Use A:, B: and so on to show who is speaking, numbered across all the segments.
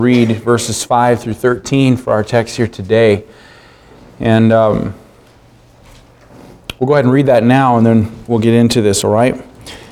A: Read verses 5 through 13 for our text here today. And we'll go ahead and read that now, and then we'll get into this, all right?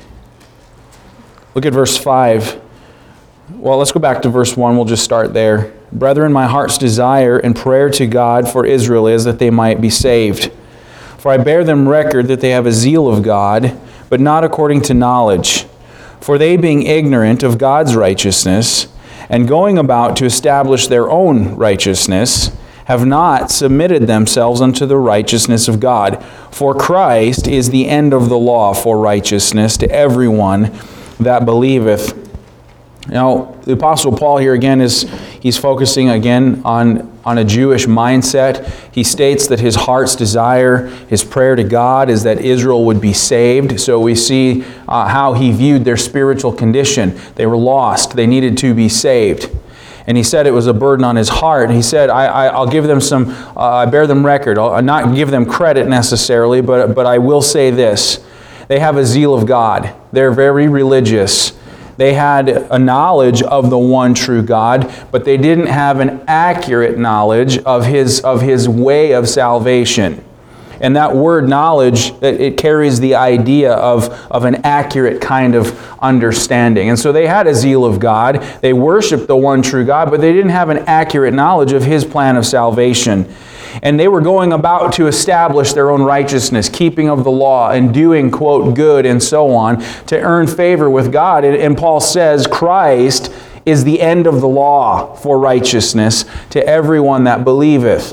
A: Look at verse 5. Well, let's go back to verse 1. We'll just start there. Brethren, my heart's desire and prayer to God for Israel is that they might be saved. For I bear them record that they have a zeal of God, but not according to knowledge. For they, being ignorant of God's righteousness, and going about to establish their own righteousness, have not submitted themselves unto the righteousness of God. For Christ is the end of the law for righteousness to everyone that believeth. Now, the Apostle Paul here again he's focusing again on a Jewish mindset. He states that his heart's desire, his prayer to God is that Israel would be saved. So we see how he viewed their spiritual condition. They were lost. They needed to be saved. And he said it was a burden on his heart. He said, I'll give them some, I bear them record. I'll not give them credit necessarily, but I will say this. They have a zeal of God. They're very religious. They had a knowledge of the one true God, but they didn't have an accurate knowledge of His way of salvation. And that word knowledge, it carries the idea of an accurate kind of understanding. And so they had a zeal of God. They worshiped the one true God, but they didn't have an accurate knowledge of His plan of salvation. And they were going about to establish their own righteousness, keeping of the law, and doing, quote, good, and so on, to earn favor with God. And Paul says, Christ is the end of the law for righteousness to everyone that believeth.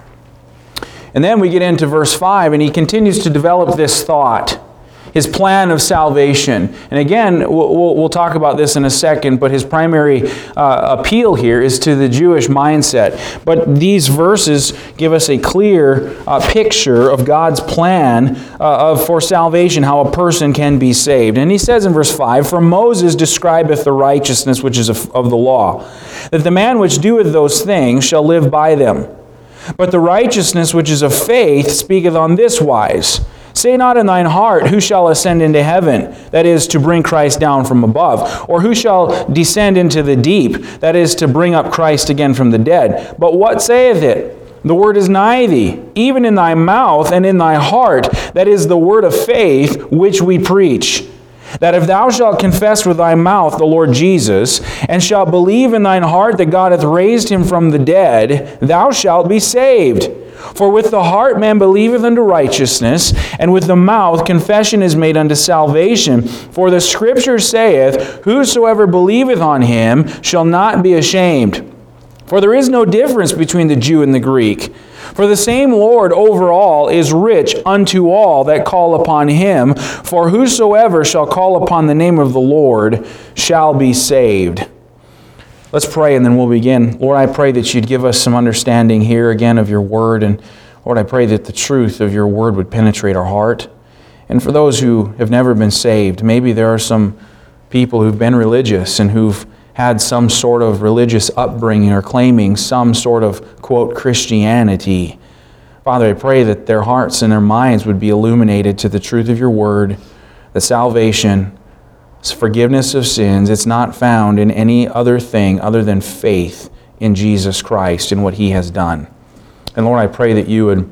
A: And then we get into verse 5, and he continues to develop this thought, his plan of salvation. And again, we'll talk about this in a second, but his primary appeal here is to the Jewish mindset. But these verses give us a clear picture of God's plan for salvation, how a person can be saved. And he says in verse 5, For Moses describeth the righteousness which is of the law, that the man which doeth those things shall live by them. But the righteousness which is of faith speaketh on this wise, Say not in thine heart, Who shall ascend into heaven? That is, to bring Christ down from above. Or who shall descend into the deep? That is, to bring up Christ again from the dead. But what saith it? The word is nigh thee, even in thy mouth and in thy heart. That is the word of faith which we preach. That if thou shalt confess with thy mouth the Lord Jesus, and shalt believe in thine heart that God hath raised him from the dead, thou shalt be saved. For with the heart man believeth unto righteousness, and with the mouth confession is made unto salvation. For the Scripture saith, Whosoever believeth on him shall not be ashamed. For there is no difference between the Jew and the Greek. For the same Lord over all is rich unto all that call upon him. For whosoever shall call upon the name of the Lord shall be saved. Let's pray and then we'll begin. Lord, I pray that you'd give us some understanding here again of your word. And Lord, I pray that the truth of your word would penetrate our heart. And for those who have never been saved, maybe there are some people who've been religious and who've had some sort of religious upbringing or claiming some sort of, quote, Christianity. Father, I pray that their hearts and their minds would be illuminated to the truth of your word, that salvation, forgiveness of sins, it's not found in any other thing other than faith in Jesus Christ and what He has done. And Lord, I pray that you would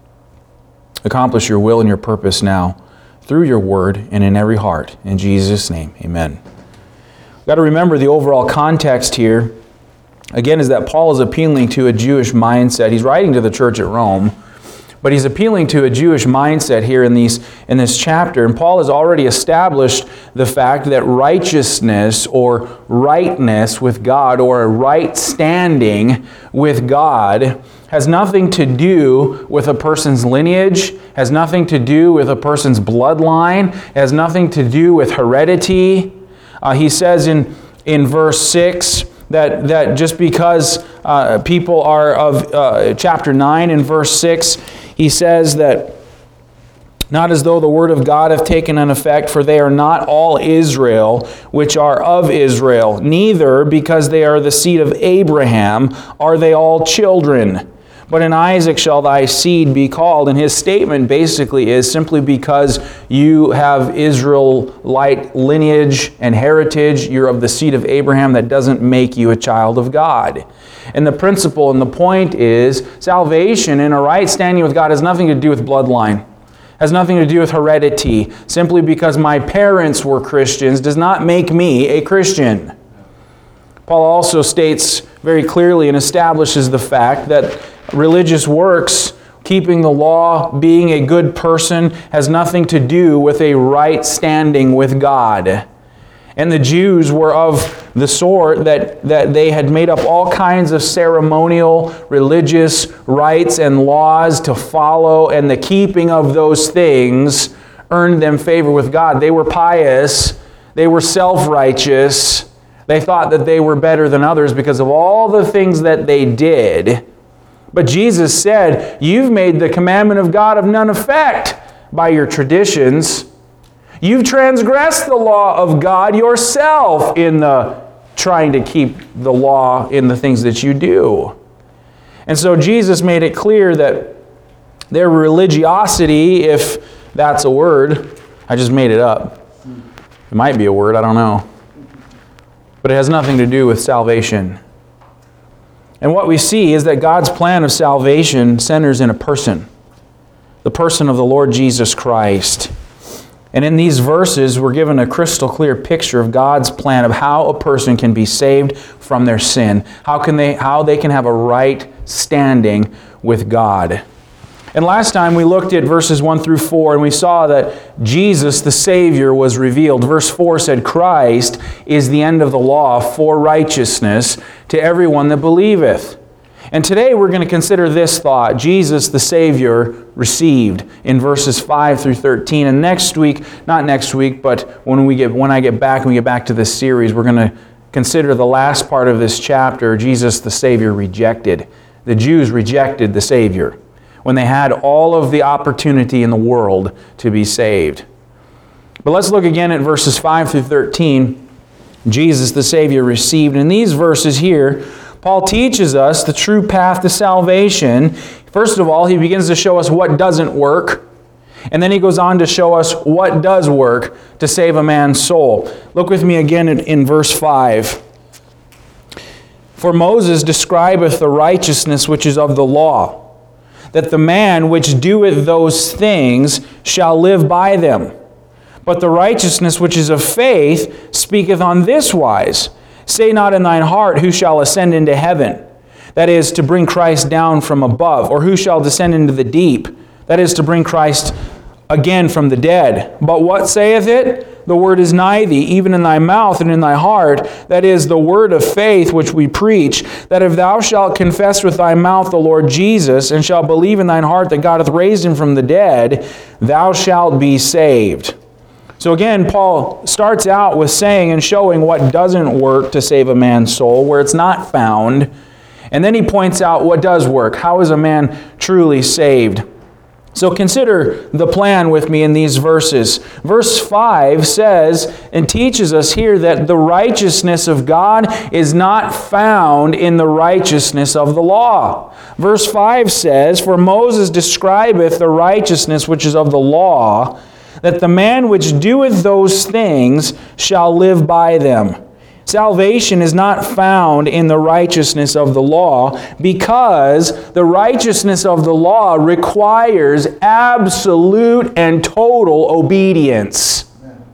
A: accomplish your will and your purpose now through your word and in every heart. In Jesus' name, amen. We've got to remember the overall context here, again, is that Paul is appealing to a Jewish mindset. He's writing to the church at Rome, but he's appealing to a Jewish mindset here in this chapter. And Paul has already established the fact that righteousness or rightness with God, or a right standing with God, has nothing to do with a person's lineage, has nothing to do with a person's bloodline, has nothing to do with heredity. He says in verse 6 that just because people are of chapter 9 and verse 6, he says that not as though the word of God hath taken an effect, for they are not all Israel which are of Israel, neither because they are the seed of Abraham are they all children. but in Isaac shall thy seed be called. And his statement basically is simply because you have Israelite lineage and heritage, you're of the seed of Abraham, that doesn't make you a child of God. And the principle and the point is salvation in a right standing with God has nothing to do with bloodline, has nothing to do with heredity. Simply because my parents were Christians does not make me a Christian. Paul also states very clearly and establishes the fact that religious works, keeping the law, being a good person, has nothing to do with a right standing with God. And the Jews were of the sort that they had made up all kinds of ceremonial, religious rites and laws to follow, and the keeping of those things earned them favor with God. They were pious, they were self-righteous, they thought that they were better than others because of all the things that they did. But Jesus said, you've made the commandment of God of none effect by your traditions. You've transgressed the law of God yourself in the trying to keep the law in the things that you do. And so Jesus made it clear that their religiosity, if that's a word, I just made it up. It might be a word, I don't know. But it has nothing to do with salvation. And what we see is that God's plan of salvation centers in a person, the person of the Lord Jesus Christ. And in these verses, we're given a crystal clear picture of God's plan of how a person can be saved from their sin, how they can have a right standing with God. And last time we looked at verses 1 through 4, and we saw that Jesus, the Savior, was revealed. Verse 4 said, Christ is the end of the law for righteousness to everyone that believeth. And today we're going to consider this thought, Jesus, the Savior, received, in verses 5 through 13. And next week, not next week, but when I get back to this series, we're going to consider the last part of this chapter, Jesus, the Savior, rejected. The Jews rejected the Savior when they had all of the opportunity in the world to be saved. But let's look again at verses 5 through 13. Jesus, the Savior, received. In these verses here, Paul teaches us the true path to salvation. First of all, he begins to show us what doesn't work. And then he goes on to show us what does work to save a man's soul. Look with me again in verse 5. For Moses describeth the righteousness which is of the law, that the man which doeth those things shall live by them. But the righteousness which is of faith speaketh on this wise, say not in thine heart, who shall ascend into heaven? That is, to bring Christ down from above. Or who shall descend into the deep? That is, to bring Christ again from the dead. But what saith it? The word is nigh thee, even in thy mouth and in thy heart. That is, the word of faith which we preach, that if thou shalt confess with thy mouth the Lord Jesus, and shalt believe in thine heart that God hath raised him from the dead, thou shalt be saved. So again, Paul starts out with saying and showing what doesn't work to save a man's soul, where it's not found. And then he points out what does work. How is a man truly saved? So consider the plan with me in these verses. Verse 5 says and teaches us here that the righteousness of God is not found in the righteousness of the law. Verse 5 says, For Moses describeth the righteousness which is of the law, that the man which doeth those things shall live by them. Salvation is not found in the righteousness of the law because the righteousness of the law requires absolute and total obedience.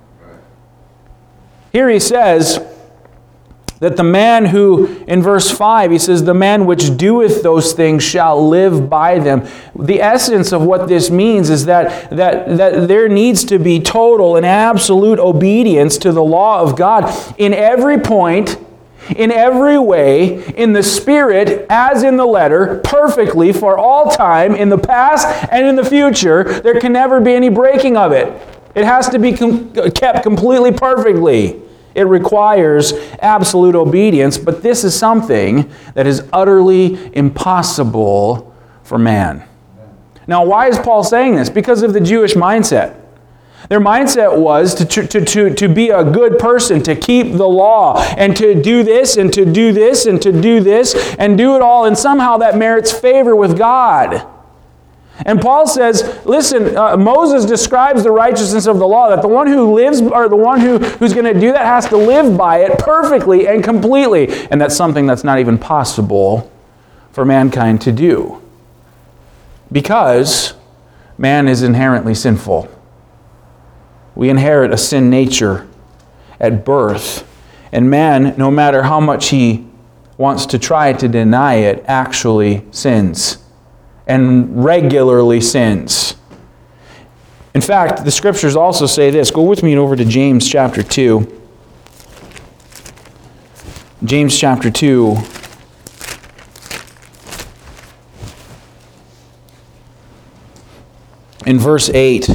A: Here he says that the man who, in verse 5, he says, the man which doeth those things shall live by them. The essence of what this means is that there needs to be total and absolute obedience to the law of God in every point, in every way, in the spirit as in the letter, perfectly for all time, in the past and in the future. There can never be any breaking of it. It has to be kept completely perfectly. It requires absolute obedience, but this is something that is utterly impossible for man. Now, why is Paul saying this? Because of the Jewish mindset. Their mindset was to be a good person, to keep the law, and to do this, and to do this, and to do this, and do it all, and somehow that merits favor with God. And Paul says, listen, Moses describes the righteousness of the law, that the one who lives, or the one who's going to do that has to live by it perfectly and completely. And that's something that's not even possible for mankind to do. Because man is inherently sinful. We inherit a sin nature at birth. And man, no matter how much he wants to try to deny it, actually sins. And regularly sins. In fact, the Scriptures also say this. Go with me over to James chapter 2. James chapter 2. In verse 8.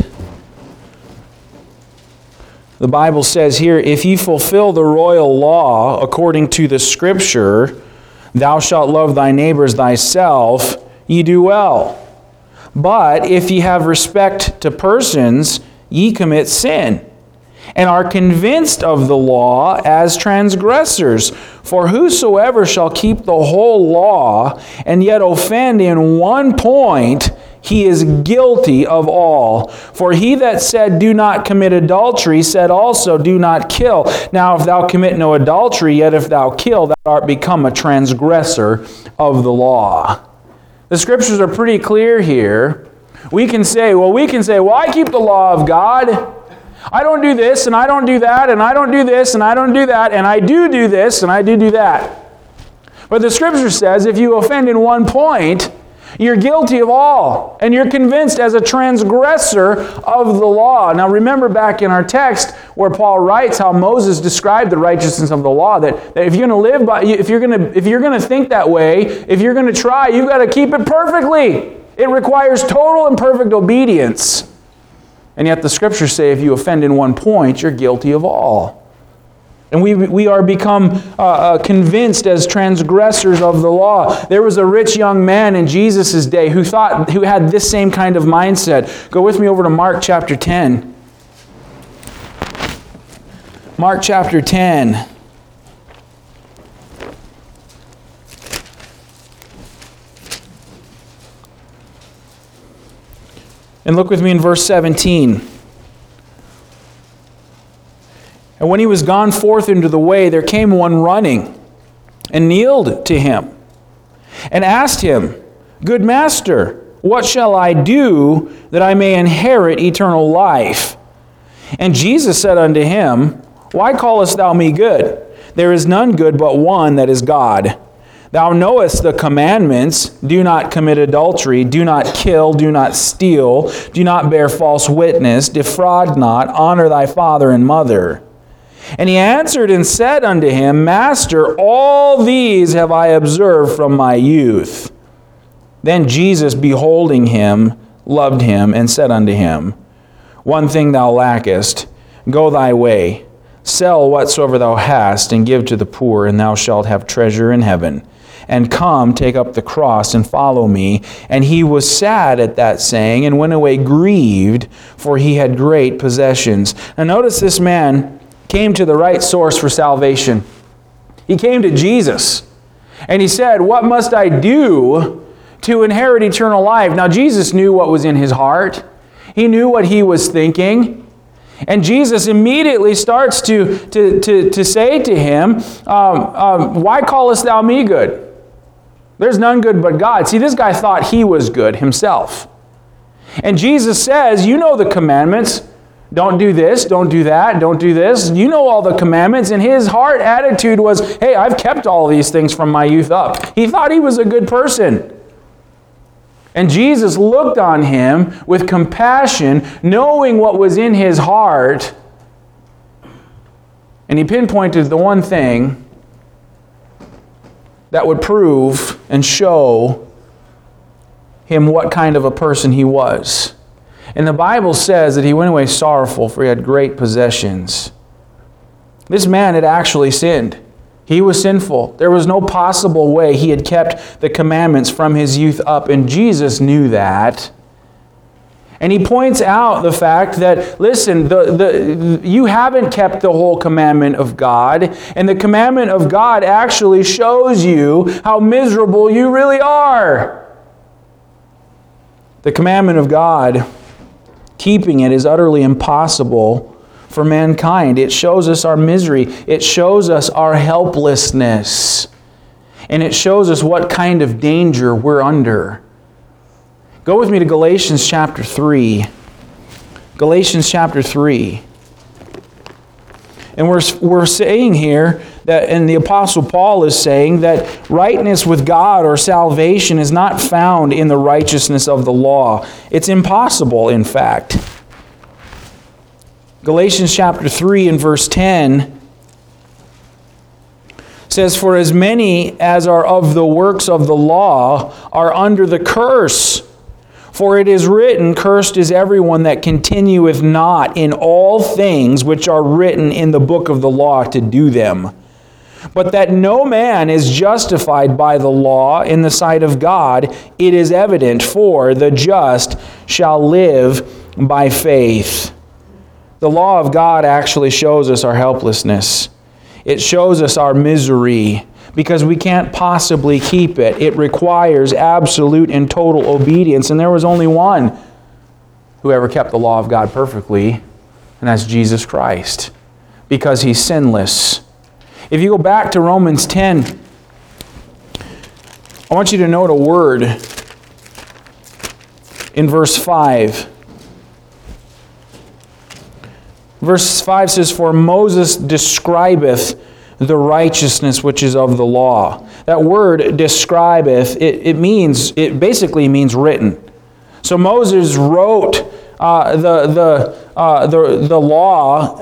A: The Bible says here, if ye fulfill the royal law according to the Scripture, thou shalt love thy neighbor as thyself, ye do well. But if ye have respect to persons, ye commit sin, and are convinced of the law as transgressors. For whosoever shall keep the whole law, and yet offend in one point, he is guilty of all. For he that said, do not commit adultery, said also, do not kill. Now if thou commit no adultery, yet if thou kill, thou art become a transgressor of the law. The Scriptures are pretty clear here. We can say, well, I keep the law of God. I don't do this, and I don't do that, and I don't do this, and I don't do that, and I do this, and I do that. But the Scripture says, if you offend in one point, you're guilty of all, and you're convinced as a transgressor of the law. Now remember back in our text where Paul writes how Moses described the righteousness of the law, that if you're going to live by, if you're going to think that way, if you're going to try, you've got to keep it perfectly. It requires total and perfect obedience. And yet the Scriptures say if you offend in one point, you're guilty of all. And we are become convinced as transgressors of the law. There was a rich young man in Jesus' day who had this same kind of mindset. Go with me over to Mark chapter 10. Mark chapter 10. And look with me in verse 17. And when he was gone forth into the way, there came one running, and kneeled to him, and asked him, Good master, what shall I do that I may inherit eternal life? And Jesus said unto him, Why callest thou me good? There is none good but one, that is God. Thou knowest the commandments, do not commit adultery, do not kill, do not steal, do not bear false witness, defraud not, honor thy father and mother. And he answered and said unto him, Master, all these have I observed from my youth. Then Jesus, beholding him, loved him, and said unto him, One thing thou lackest, go thy way, sell whatsoever thou hast, and give to the poor, and thou shalt have treasure in heaven. And come, take up the cross, and follow me. And he was sad at that saying, and went away grieved, for he had great possessions. Now notice this man came to the right source for salvation. He came to Jesus. And he said, What must I do to inherit eternal life? Now Jesus knew what was in his heart. He knew what he was thinking. And Jesus immediately starts to say to him, Why callest thou me good? There's none good but God. See, this guy thought he was good himself. And Jesus says, you know the commandments. Don't do this, don't do that, don't do this. You know all the commandments. And his heart attitude was, hey, I've kept all these things from my youth up. He thought he was a good person. And Jesus looked on him with compassion, knowing what was in his heart. And he pinpointed the one thing that would prove and show him what kind of a person he was. And the Bible says that he went away sorrowful, for he had great possessions. This man had actually sinned. He was sinful. There was no possible way he had kept the commandments from his youth up, and Jesus knew that. And he points out the fact that, listen, you haven't kept the whole commandment of God, and the commandment of God actually shows you how miserable you really are. The commandment of God, keeping it is utterly impossible for mankind. It shows us our misery. It shows us our helplessness. And it shows us what kind of danger we're under. Go with me to Galatians chapter 3. Galatians chapter 3. And we're saying here that, and the Apostle Paul is saying that rightness with God or salvation is not found in the righteousness of the law. It's impossible, in fact. Galatians chapter 3 and verse 10 says, "For as many as are of the works of the law are under the curse. For it is written, Cursed is everyone that continueth not in all things which are written in the book of the law to do them. But that no man is justified by the law in the sight of God, it is evident, for the just shall live by faith." The law of God actually shows us our helplessness. It shows us our misery, because we can't possibly keep it. It requires absolute and total obedience. And there was only one who ever kept the law of God perfectly, and that's Jesus Christ, because He's sinless. If you go back to Romans 10, I want you to note a word in verse 5. Verse 5 says, "For Moses describeth the righteousness which is of the law." That word describeth, it basically means written. So Moses wrote the law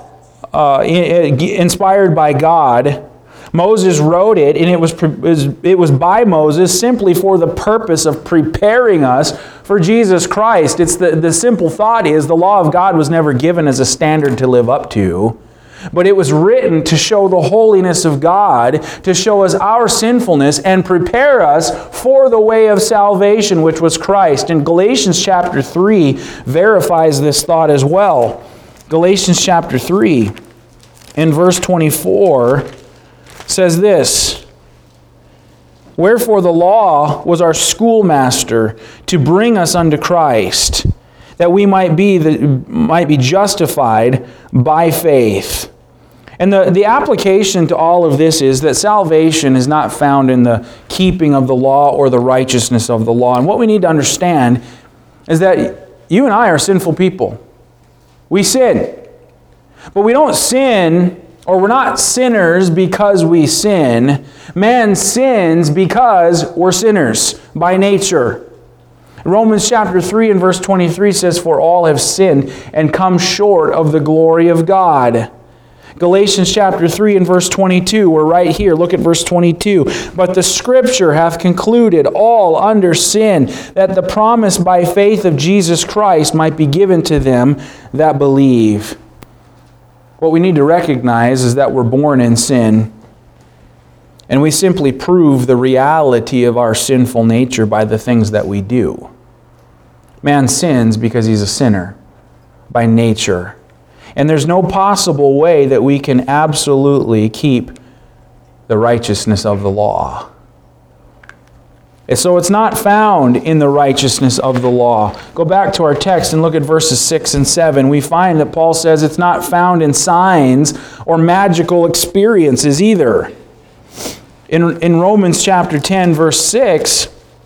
A: inspired by God. Moses wrote it, and it was by Moses simply for the purpose of preparing us for Jesus Christ. It's the simple thought is the law of God was never given as a standard to live up to. But it was written to show the holiness of God, to show us our sinfulness, and prepare us for the way of salvation, which was Christ. And Galatians chapter 3 verifies this thought as well. Galatians chapter 3, in verse 24, says this, "Wherefore the law was our schoolmaster to bring us unto Christ, that we might be justified by faith." And the application to all of this is that salvation is not found in the keeping of the law or the righteousness of the law. And what we need to understand is that you and I are sinful people. We sin. But we don't sin, or we're not sinners because we sin. Man sins because we're sinners by nature. Romans chapter 3 and verse 23 says, "For all have sinned and come short of the glory of God." Galatians chapter 3 and verse 22, we're right here. Look at verse 22. "But the Scripture hath concluded all under sin, that the promise by faith of Jesus Christ might be given to them that believe." What we need to recognize is that we're born in sin, and we simply prove the reality of our sinful nature by the things that we do. Man sins because he's a sinner by nature. And there's no possible way that we can absolutely keep the righteousness of the law. And so it's not found in the righteousness of the law. Go back to our text and look at verses 6 and 7. We find that Paul says it's not found in signs or magical experiences either. In Romans chapter 10, verse 6,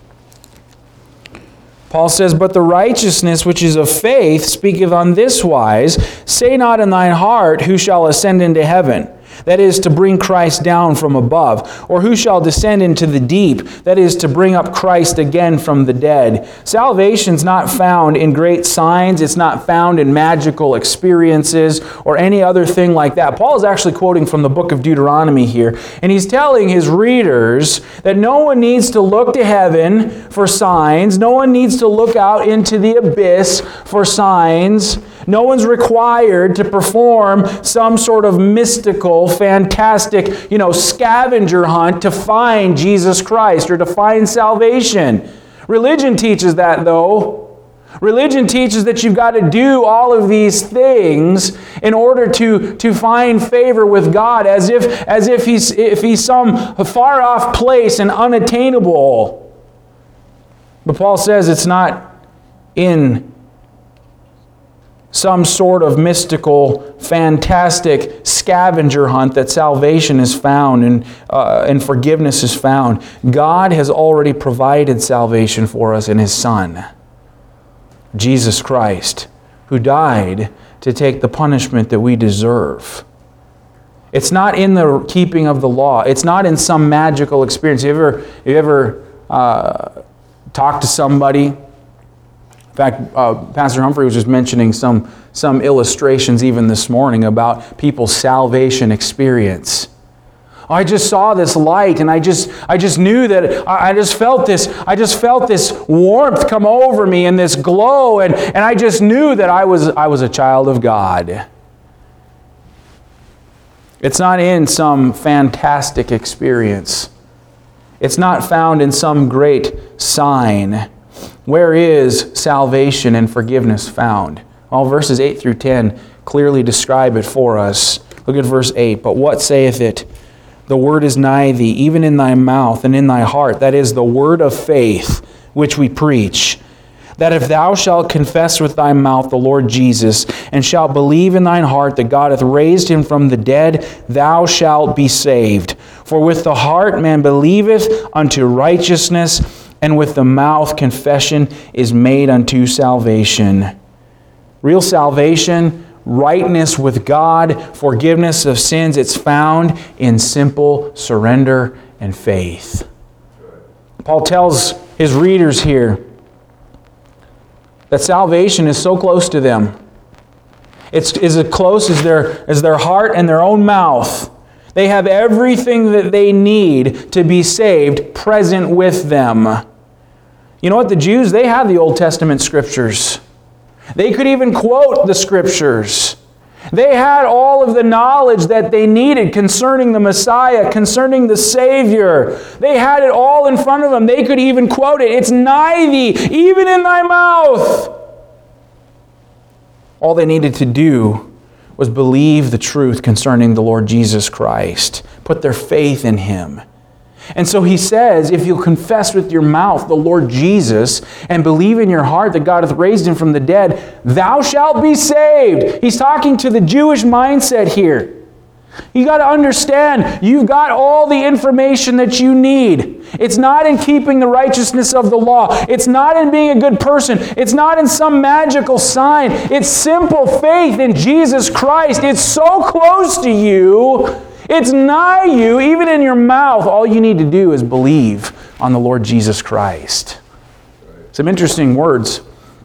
A: Paul says, "But the righteousness which is of faith speaketh on this wise, Say not in thine heart, Who shall ascend into heaven? That is, to bring Christ down from above. Or who shall descend into the deep? That is, to bring up Christ again from the dead." Salvation's not found in great signs. It's not found in magical experiences or any other thing like that. Paul is actually quoting from the book of Deuteronomy here. And he's telling his readers that no one needs to look to heaven for signs. No one needs to look out into the abyss for signs. No one's required to perform some sort of mystical, fantastic, scavenger hunt to find Jesus Christ or to find salvation. Religion teaches that, though. Religion teaches that you've got to do all of these things in order to find favor with God, as if he's some far off place and unattainable. But Paul says it's not in some sort of mystical, fantastic scavenger hunt that salvation is found and forgiveness is found. God has already provided salvation for us in His Son, Jesus Christ, who died to take the punishment that we deserve. It's not in the keeping of the law. It's not in some magical experience. You ever talk to somebody? In fact, Pastor Humphrey was just mentioning some illustrations even this morning about people's salvation experience. I just saw this light, and I just knew that I just felt this warmth come over me and this glow, and I just knew that I was a child of God. It's not in some fantastic experience. It's not found in some great sign. Where is salvation and forgiveness found? All verses 8 through 10 clearly describe it for us. Look at verse 8. But what saith it? The word is nigh thee, even in thy mouth and in thy heart. That is the word of faith which we preach. That if thou shalt confess with thy mouth the Lord Jesus, and shalt believe in thine heart that God hath raised him from the dead, thou shalt be saved. For with the heart man believeth unto righteousness, and with the mouth confession is made unto salvation. Real salvation, rightness with God, forgiveness of sins, it's found in simple surrender and faith. Paul tells his readers here that salvation is so close to them. It's as close as their heart and their own mouth. They have everything that they need to be saved present with them. You know what? The Jews, they had the Old Testament Scriptures. They could even quote the Scriptures. They had all of the knowledge that they needed concerning the Messiah, concerning the Savior. They had it all in front of them. They could even quote it. It's nigh thee, even in thy mouth. All they needed to do was believe the truth concerning the Lord Jesus Christ. Put their faith in Him. And so he says, if you'll confess with your mouth the Lord Jesus and believe in your heart that God hath raised Him from the dead, thou shalt be saved. He's talking to the Jewish mindset here. You got to understand, you've got all the information that you need. It's not in keeping the righteousness of the law. It's not in being a good person. It's not in some magical sign. It's simple faith in Jesus Christ. It's so close to you. It's nigh you, even in your mouth. All you need to do is believe on the Lord Jesus Christ. Some interesting words.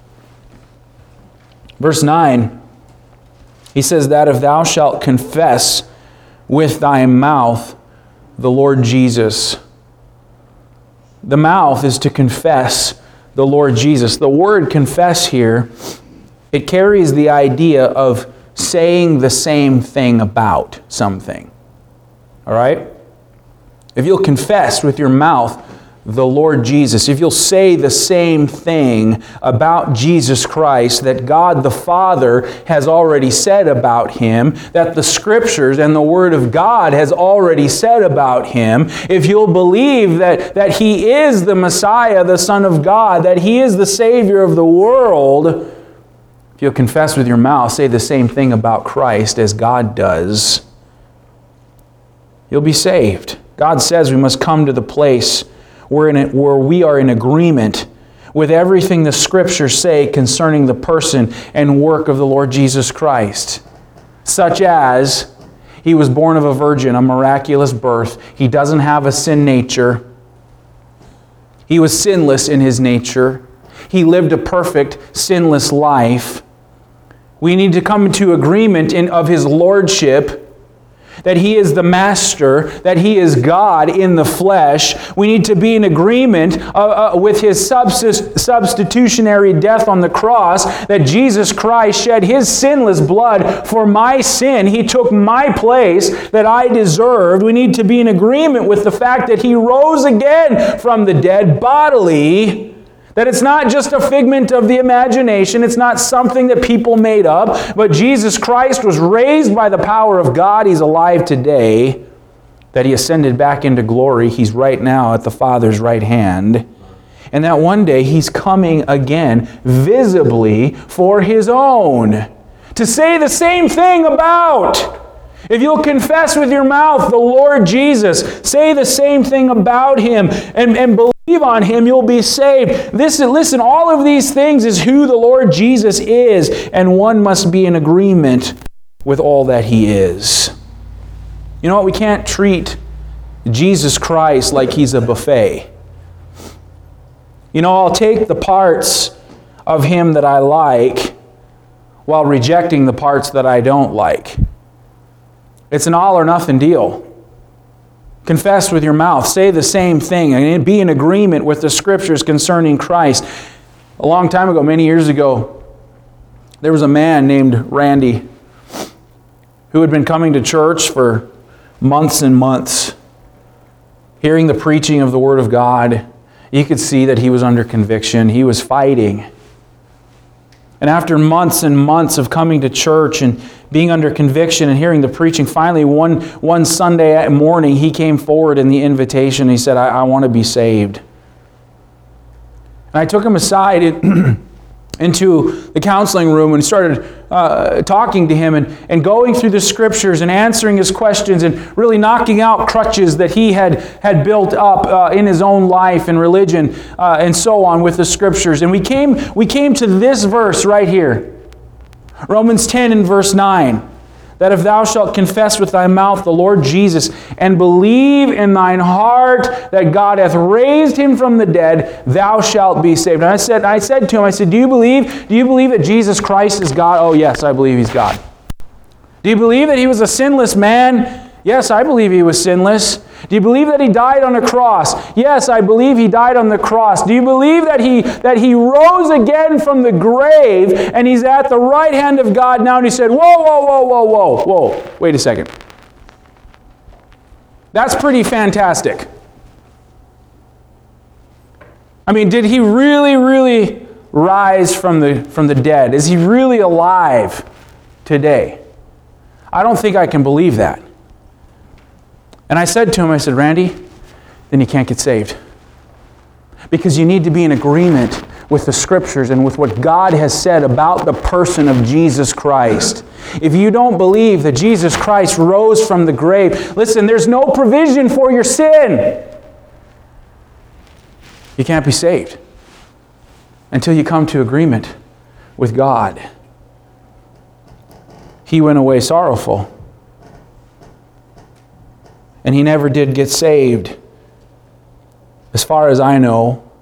A: Verse 9, he says that if thou shalt confess with thy mouth the Lord Jesus. The mouth is to confess the Lord Jesus. The word confess here, it carries the idea of saying the same thing about something. All right? If you'll confess with your mouth the Lord Jesus, if you'll say the same thing about Jesus Christ that God the Father has already said about Him, that the Scriptures and the Word of God has already said about Him, if you'll believe that He is the Messiah, the Son of God, that He is the Savior of the world, if you'll confess with your mouth, say the same thing about Christ as God does, you'll be saved. God says we must come to the place where we are in agreement with everything the Scriptures say concerning the person and work of the Lord Jesus Christ. Such as, He was born of a virgin, a miraculous birth. He doesn't have a sin nature. He was sinless in His nature. He lived a perfect, sinless life. We need to come into agreement of His lordship, that He is the Master, that He is God in the flesh. We need to be in agreement with His substitutionary death on the cross, that Jesus Christ shed His sinless blood for my sin. He took my place that I deserved. We need to be in agreement with the fact that He rose again from the dead bodily, That it's not just a figment of the imagination. It's not something that people made up. But Jesus Christ was raised by the power of God. He's alive today. That He ascended back into glory. He's right now at the Father's right hand. And that one day He's coming again visibly for His own. To say the same thing about. If you'll confess with your mouth the Lord Jesus, say the same thing about Him, and believe on Him, you'll be saved. Listen, all of these things is who the Lord Jesus is, and one must be in agreement with all that He is. You know what? We can't treat Jesus Christ like He's a buffet. You know, I'll take the parts of Him that I like while rejecting the parts that I don't like. It's an all or nothing deal. Confess with your mouth. Say the same thing and be in agreement with the Scriptures concerning Christ. A long time ago, many years ago, there was a man named Randy who had been coming to church for months and months, hearing the preaching of the Word of God. You could see that he was under conviction. He was fighting. And after months and months of coming to church and being under conviction and hearing the preaching, finally one Sunday morning he came forward in the invitation. He said, I want to be saved. And I took him aside into the counseling room and started talking to him and going through the Scriptures and answering his questions and really knocking out crutches that he had built up in his own life and religion and so on with the Scriptures. And we came to this verse right here. Romans 10 and verse 9. That if thou shalt confess with thy mouth the Lord Jesus and believe in thine heart that God hath raised Him from the dead, thou shalt be saved. And I said to him, do you believe that Jesus Christ is God? Oh yes, I believe He's God. Do you believe that He was a sinless man? Yes, I believe He was sinless. Do you believe that He died on a cross? Yes, I believe He died on the cross. Do you believe that He rose again from the grave and He's at the right hand of God now? And he said, whoa, wait a second. That's pretty fantastic. I mean, did He really rise from the dead? Is He really alive today? I don't think I can believe that. And I said to him, Randy, then you can't get saved. Because you need to be in agreement with the Scriptures and with what God has said about the person of Jesus Christ. If you don't believe that Jesus Christ rose from the grave, listen, there's no provision for your sin. You can't be saved until you come to agreement with God. He went away sorrowful. And he never did get saved, as far as I know,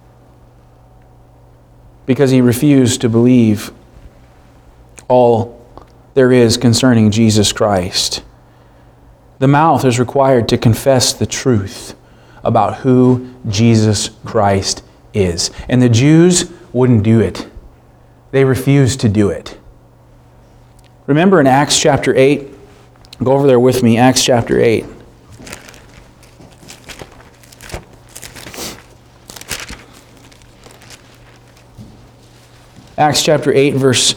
A: because he refused to believe all there is concerning Jesus Christ. The mouth is required to confess the truth about who Jesus Christ is. And the Jews wouldn't do it. They refused to do it. Remember in Acts chapter 8? Go over there with me, Acts chapter 8. Acts chapter 8, verse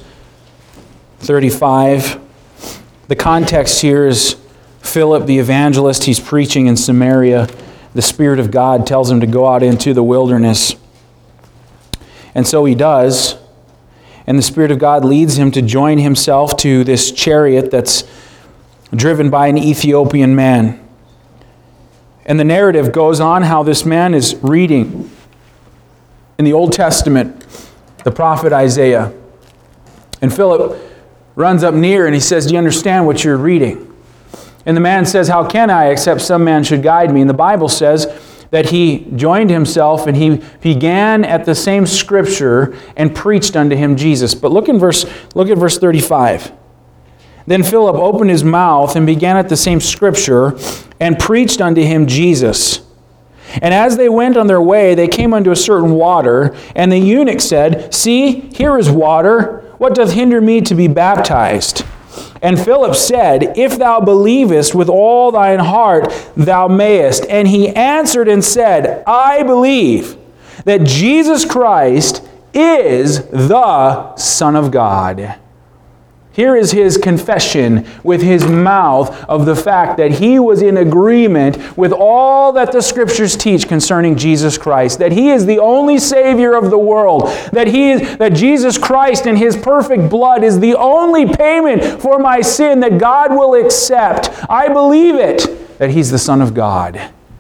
A: 35. The context here is Philip the evangelist. He's preaching in Samaria. The Spirit of God tells him to go out into the wilderness. And so he does. And the Spirit of God leads him to join himself to this chariot that's driven by an Ethiopian man. And the narrative goes on how this man is reading in the Old Testament the prophet Isaiah. And Philip runs up near and he says, do you understand what you're reading? And the man says, how can I, except some man should guide me? And the Bible says that he joined himself and he began at the same Scripture and preached unto him Jesus. But look at verse 35. Then Philip opened his mouth and began at the same Scripture and preached unto him Jesus. And as they went on their way, they came unto a certain water, and the eunuch said, see, here is water. What doth hinder me to be baptized? And Philip said, if thou believest with all thine heart, thou mayest. And he answered and said, I believe that Jesus Christ is the Son of God. Here is his confession with his mouth of the fact that he was in agreement with all that the Scriptures teach concerning Jesus Christ, that he is the only Savior of the world, that Jesus Christ and his perfect blood is the only payment for my sin that God will accept. I believe it, that he's the Son of God.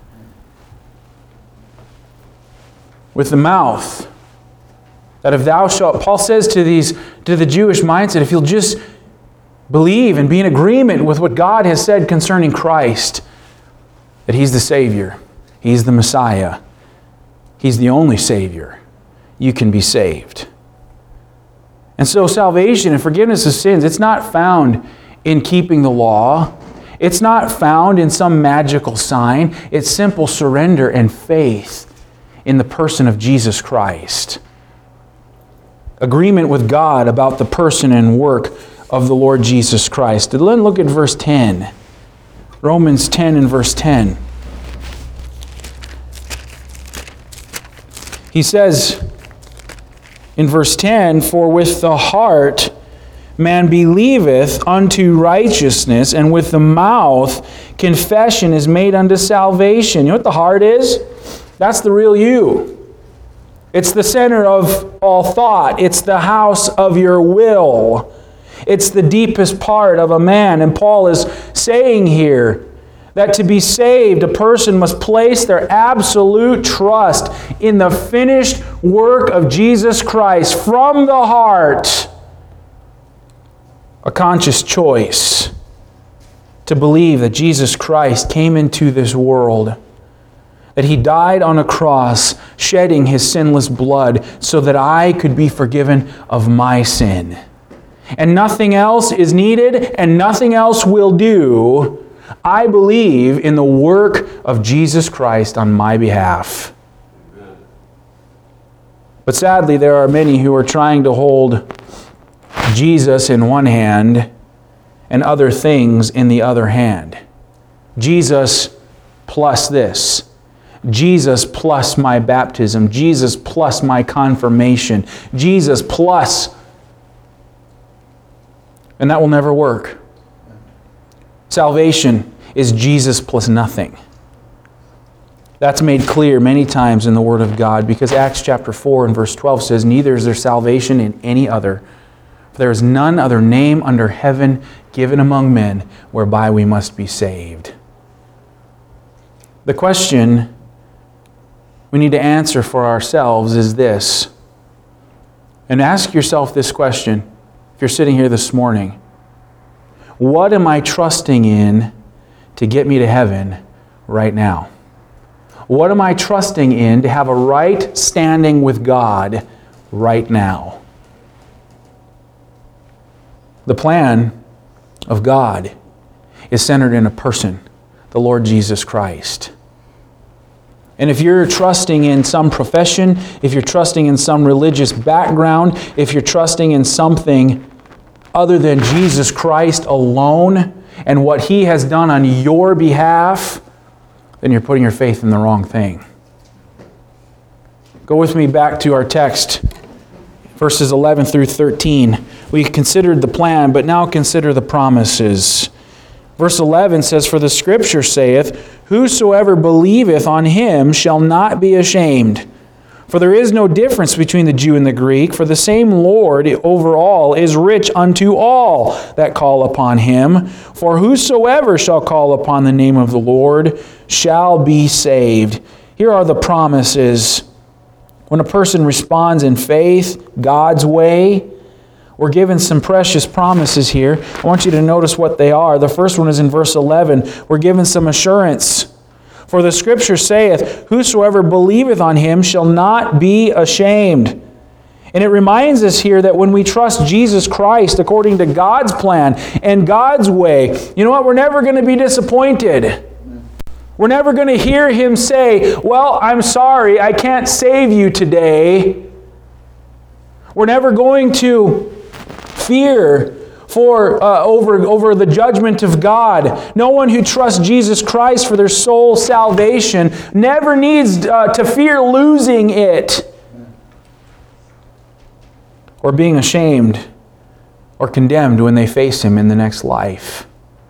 A: With the mouth, that if thou shalt, Paul says to the Jewish mindset, if you'll just believe and be in agreement with what God has said concerning Christ, that he's the Savior, he's the Messiah, he's the only Savior, you can be saved. And so salvation and forgiveness of sins, it's not found in keeping the law. It's not found in some magical sign. It's simple surrender and faith in the person of Jesus Christ. Agreement with God about the person and work of the Lord Jesus Christ. Let's look at verse 10. Romans 10 and verse 10. He says in verse 10, "For with the heart man believeth unto righteousness, and with the mouth confession is made unto salvation." You know what the heart is? That's the real you. It's the center of all thought. It's the house of your will. It's the deepest part of a man. And Paul is saying here that to be saved, a person must place their absolute trust in the finished work of Jesus Christ from the heart. A conscious choice to believe that Jesus Christ came into this world, that he died on a cross, shedding his sinless blood so that I could be forgiven of my sin. And nothing else is needed and nothing else will do. I believe in the work of Jesus Christ on my behalf. But sadly, there are many who are trying to hold Jesus in one hand and other things in the other hand. Jesus plus this. Jesus plus my baptism. Jesus plus my confirmation. Jesus plus. And that will never work. Salvation is Jesus plus nothing. That's made clear many times in the Word of God, because Acts chapter 4 and verse 12 says, "Neither is there salvation in any other. For there is none other name under heaven given among men whereby we must be saved." The question we need to answer for ourselves is this. And ask yourself this question, if you're sitting here this morning. What am I trusting in to get me to heaven right now? What am I trusting in to have a right standing with God right now? The plan of God is centered in a person, the Lord Jesus Christ. And if you're trusting in some profession, if you're trusting in some religious background, if you're trusting in something other than Jesus Christ alone and what He has done on your behalf, then you're putting your faith in the wrong thing. Go with me back to our text, verses 11 through 13. We considered the plan, but now consider the promises. Verse 11 says, "For the Scripture saith, Whosoever believeth on Him shall not be ashamed. For there is no difference between the Jew and the Greek, for the same Lord over all is rich unto all that call upon Him. For whosoever shall call upon the name of the Lord shall be saved." Here are the promises. When a person responds in faith, God's way, we're given some precious promises here. I want you to notice what they are. The first one is in verse 11. We're given some assurance. "For the Scripture saith, Whosoever believeth on Him shall not be ashamed." And it reminds us here that when we trust Jesus Christ according to God's plan and God's way, you know what? We're never going to be disappointed. We're never going to hear Him say, "Well, I'm sorry, I can't save you today." We're never going to fear over the judgment of God. No one who trusts Jesus Christ for their soul salvation never needs to fear losing it or being ashamed or condemned when they face Him in the next life.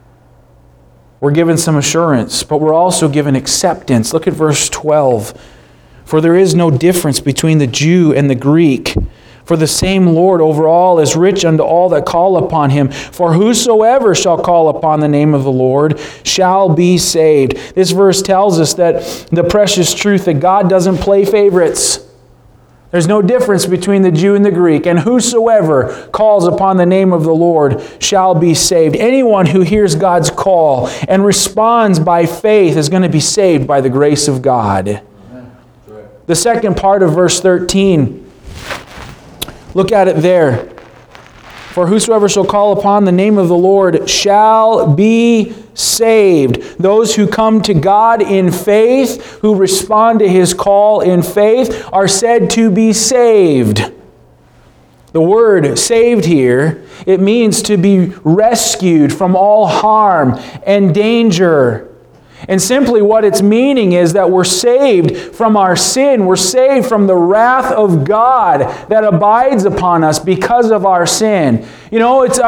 A: We're given some assurance, but we're also given acceptance. Look at verse 12. For there is no difference between the Jew and the Greek, for the same Lord over all is rich unto all that call upon Him. For whosoever shall call upon the name of the Lord shall be saved. This verse tells us that the precious truth that God doesn't play favorites. There's no difference between the Jew and the Greek. And whosoever calls upon the name of the Lord shall be saved. Anyone who hears God's call and responds by faith is going to be saved by the grace of God. The second part of verse 13, look at it there. For whosoever shall call upon the name of the Lord shall be saved. Those who come to God in faith, who respond to His call in faith, are said to be saved. The word saved here, it means to be rescued from all harm and danger. And simply what it's meaning is that we're saved from our sin. We're saved from the wrath of God that abides upon us because of our sin. You know, it's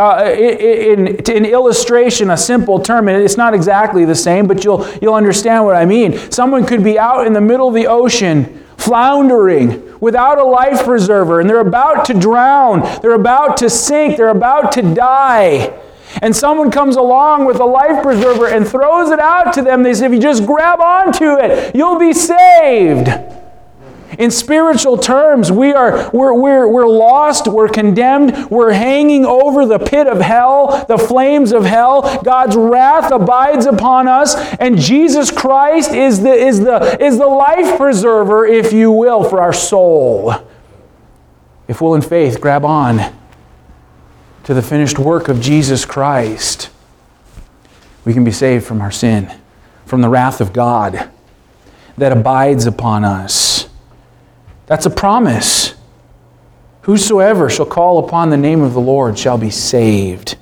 A: in illustration, a simple term, and it's not exactly the same, but you'll understand what I mean. Someone could be out in the middle of the ocean, floundering, without a life preserver, and they're about to drown, they're about to sink, they're about to die. And someone comes along with a life preserver and throws it out to them. They say, if you just grab onto it, you'll be saved. In spiritual terms, we're lost, we're condemned, we're hanging over the pit of hell, the flames of hell. God's wrath abides upon us, and Jesus Christ is the life preserver, if you will, for our soul. If we'll in faith grab on to the finished work of Jesus Christ, we can be saved from our sin, from the wrath of God that abides upon us. That's a promise. Whosoever shall call upon the name of the Lord shall be saved.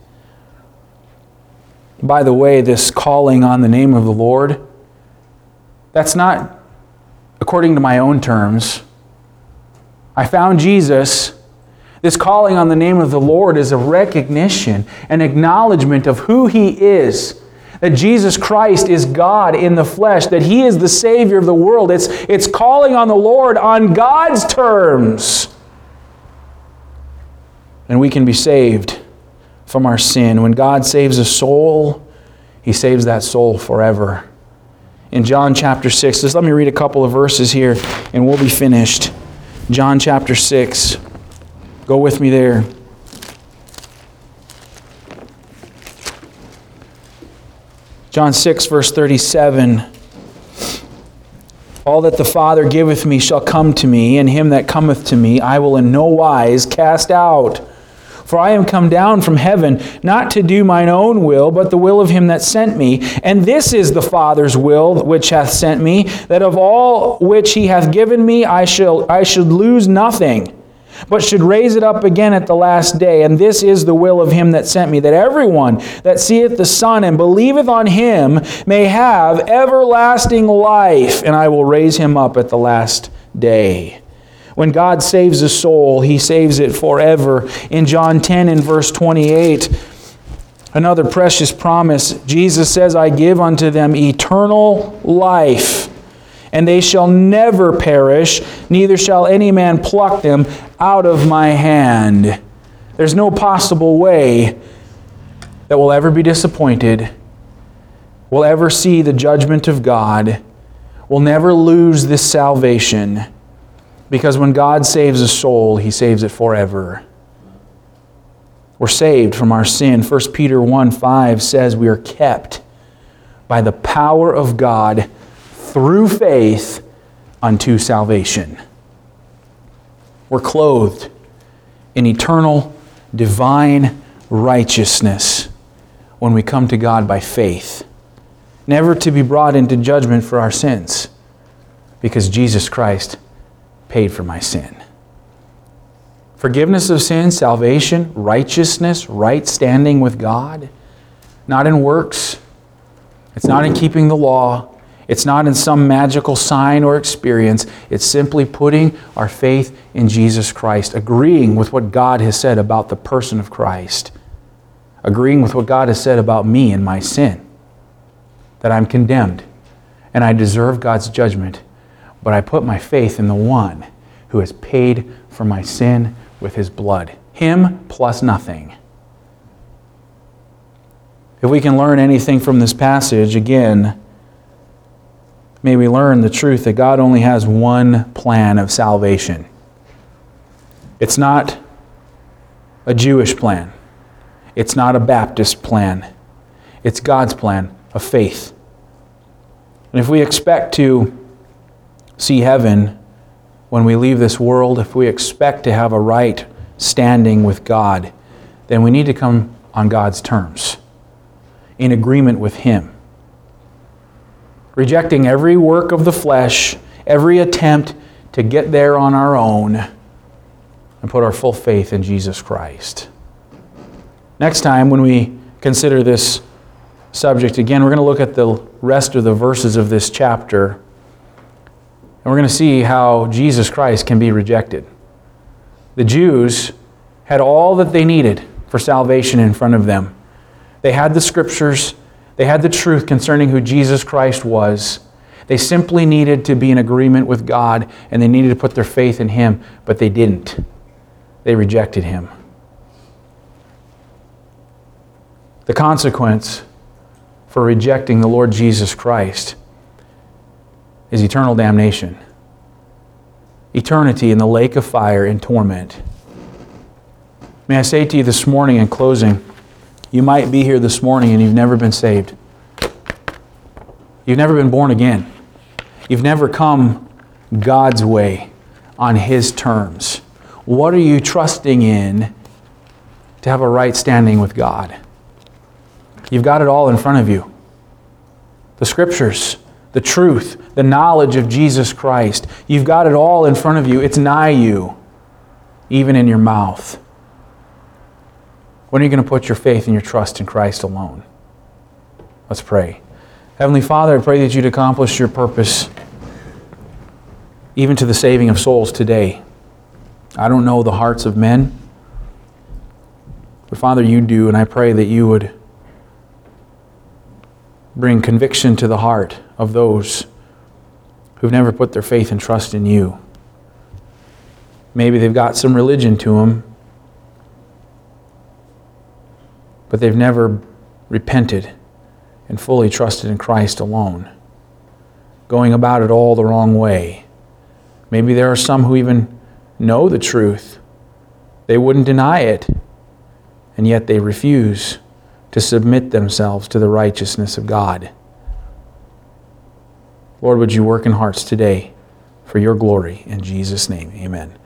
A: By the way, this calling on the name of the Lord, that's not according to my own terms. I found Jesus. This calling on the name of the Lord is a recognition, an acknowledgement of who He is. That Jesus Christ is God in the flesh, that He is the Savior of the world. It's calling on the Lord on God's terms. And we can be saved from our sin. When God saves a soul, He saves that soul forever. In John chapter 6, just let me read a couple of verses here and we'll be finished. John chapter 6. Go with me there. John 6, verse 37. All that the Father giveth me shall come to me, and him that cometh to me I will in no wise cast out. For I am come down from heaven, not to do mine own will, but the will of him that sent me. And this is the Father's will which hath sent me, that of all which He hath given me I should lose nothing, but should raise it up again at the last day. And this is the will of him that sent me, that everyone that seeth the Son and believeth on Him may have everlasting life, and I will raise him up at the last day. When God saves a soul, He saves it forever. In John 10 and verse 28, another precious promise, Jesus says, I give unto them eternal life, and they shall never perish, neither shall any man pluck them out of my hand. There's no possible way that we'll ever be disappointed. We'll ever see the judgment of God. We'll never lose this salvation. Because when God saves a soul, He saves it forever. We're saved from our sin. 1 Peter 1:5 says we are kept by the power of God through faith unto salvation. We're clothed in eternal, divine righteousness when we come to God by faith, never to be brought into judgment for our sins, because Jesus Christ paid for my sin. Forgiveness of sins, salvation, righteousness, right standing with God. Not in works. It's not in keeping the law. It's not in some magical sign or experience. It's simply putting our faith in Jesus Christ, agreeing with what God has said about the person of Christ, agreeing with what God has said about me and my sin, that I'm condemned and I deserve God's judgment, but I put my faith in the one who has paid for my sin with His blood. Him plus nothing. If we can learn anything from this passage, again, may we learn the truth that God only has one plan of salvation. It's not a Jewish plan. It's not a Baptist plan. It's God's plan of faith. And if we expect to see heaven when we leave this world, if we expect to have a right standing with God, then we need to come on God's terms, in agreement with Him. Rejecting every work of the flesh, every attempt to get there on our own, and put our full faith in Jesus Christ. Next time, when we consider this subject again, we're going to look at the rest of the verses of this chapter, and we're going to see how Jesus Christ can be rejected. The Jews had all that they needed for salvation in front of them. They had the Scriptures. They had the truth concerning who Jesus Christ was. They simply needed to be in agreement with God, and they needed to put their faith in Him, but they didn't. They rejected Him. The consequence for rejecting the Lord Jesus Christ is eternal damnation. Eternity in the lake of fire and torment. May I say to you this morning in closing, you might be here this morning and you've never been saved. You've never been born again. You've never come God's way on His terms. What are you trusting in to have a right standing with God? You've got it all in front of you. The Scriptures, the truth, the knowledge of Jesus Christ. You've got it all in front of you. It's nigh you, even in your mouth. When are you going to put your faith and your trust in Christ alone? Let's pray. Heavenly Father, I pray that you'd accomplish your purpose, even to the saving of souls today. I don't know the hearts of men, but Father, you do, and I pray that you would bring conviction to the heart of those who've never put their faith and trust in you. Maybe they've got some religion to them, but they've never repented and fully trusted in Christ alone, going about it all the wrong way. Maybe there are some who even know the truth. They wouldn't deny it, and yet they refuse to submit themselves to the righteousness of God. Lord, would you work in hearts today for your glory? In Jesus' name, amen.